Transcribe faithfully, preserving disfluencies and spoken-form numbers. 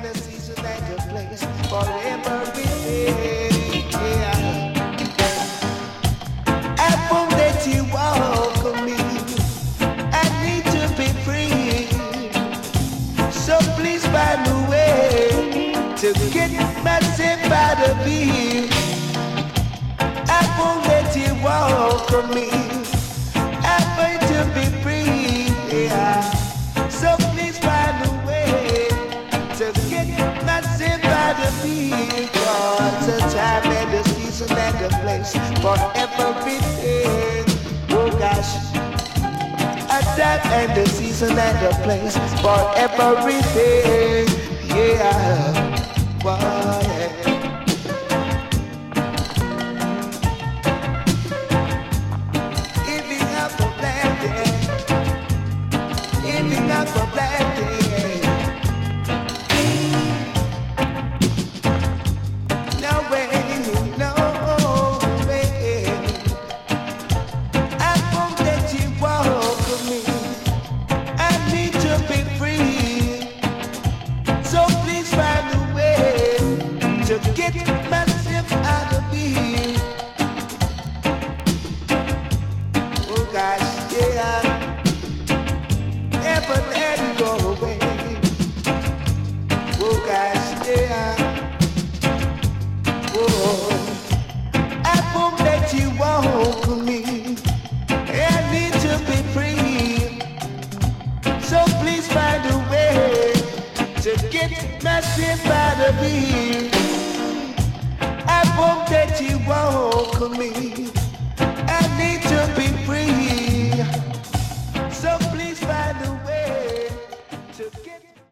and the season and the place for everything. Yeah. Apple that you welcome me, I need to be free. So please find a way to get myself out of here. Apple that you welcome me, I'm going to be free. Yeah. So please find a way to get myself out of here. Cause the time and the season and the place for everything. Oh gosh, a time and the season and the place for everything. Yeah, well, yeah. If you have a plan, yeah. If you have a plan, yeah. No way, no way. I won't let you walk with me. I need to be free. So please find a way to get myself out of here. Oh gosh, yeah. Never let it go away. Oh gosh, yeah. Oh, I won't let you walk with me. I need to be free. So please find a way to get myself out of here. I won't let you walk with me.